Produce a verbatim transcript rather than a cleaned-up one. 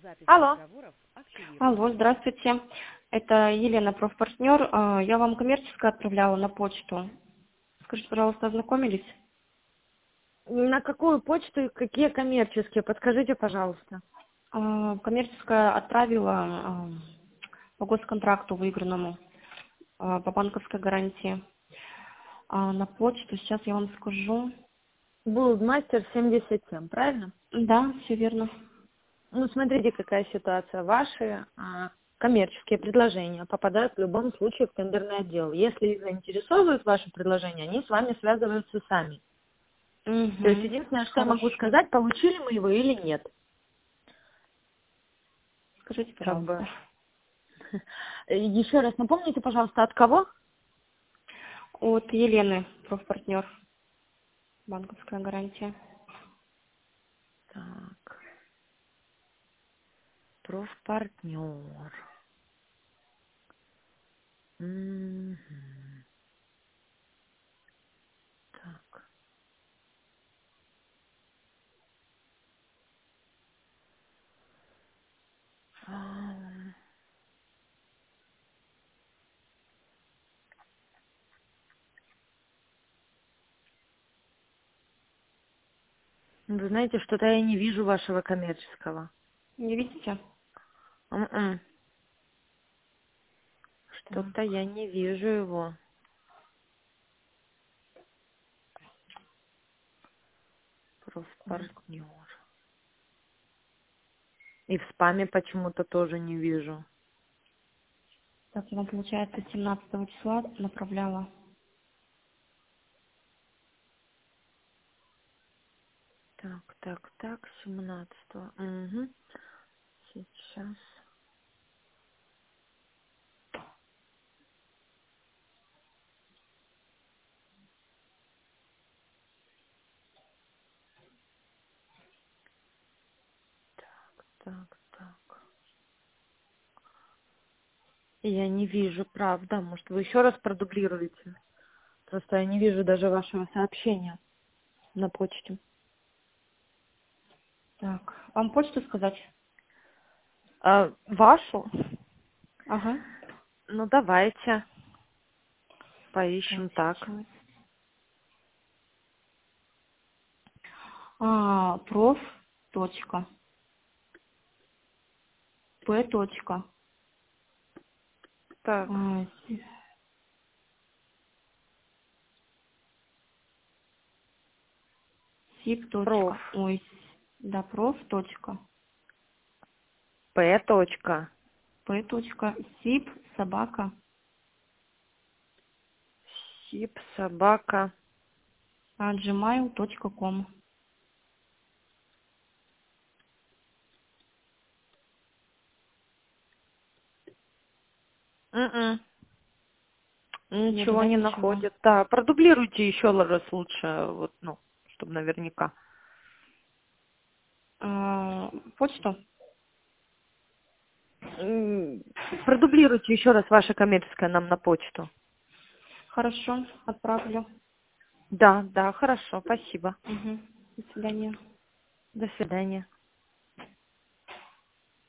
Алло. Алло, здравствуйте. Это Елена, профпартнер. А, Я вам коммерческое отправляла на почту. Скажите, пожалуйста, ознакомились? На какую почту и какие коммерческие? Подскажите, пожалуйста. А, Коммерческое отправила а, по госконтракту выигранному, а, по банковской гарантии. А на почту, сейчас я вам скажу. Булдмастер семьдесят семь, правильно? Да, все верно. Ну, смотрите, какая ситуация. Ваши а, коммерческие предложения попадают в любом случае в тендерный отдел. Если их заинтересовывают ваши предложения, они с вами связываются сами. То есть Угу. единственное, что я могу Хорошо. сказать, получили мы его или нет. Скажите, Как пожалуйста. бы. Еще раз напомните, пожалуйста, от кого? От Елены, профпартнер, банковская гарантия. Так, профпартнер. Мгм. Так. А, Вы знаете, что-то я не вижу вашего коммерческого. Не видите? М-м. Что-то Так. я не вижу его. Профпартнер. И в спаме почему-то тоже не вижу. Так, я вам, получается, семнадцатого числа направляла. Так, так, так, семнадцатого. Угу. Сейчас. Так, так. Я не вижу, правда. Может, вы еще раз продублируете? Просто я не вижу даже вашего сообщения на почте. Так, вам почту сказать? А, вашу? Ага. Ну, давайте Так, поищем так. сейчас. А, проф. Точка. П. Точка. Так, А, си- Сип. проф. Точка. Ой, с- да, проф. Точка. П. Точка. П. Точка. Сип. Собака. Сип, собака. а, джимейл точка ком. М-м. Нету, Ничего да, не ничего? находит. Да, продублируйте еще раз лучше, вот, ну, чтобы наверняка. А, почту? М, Продублируйте еще раз ваше коммерческое нам на почту. Хорошо, отправлю. Да, да, хорошо, спасибо. Угу. До свидания. До свидания.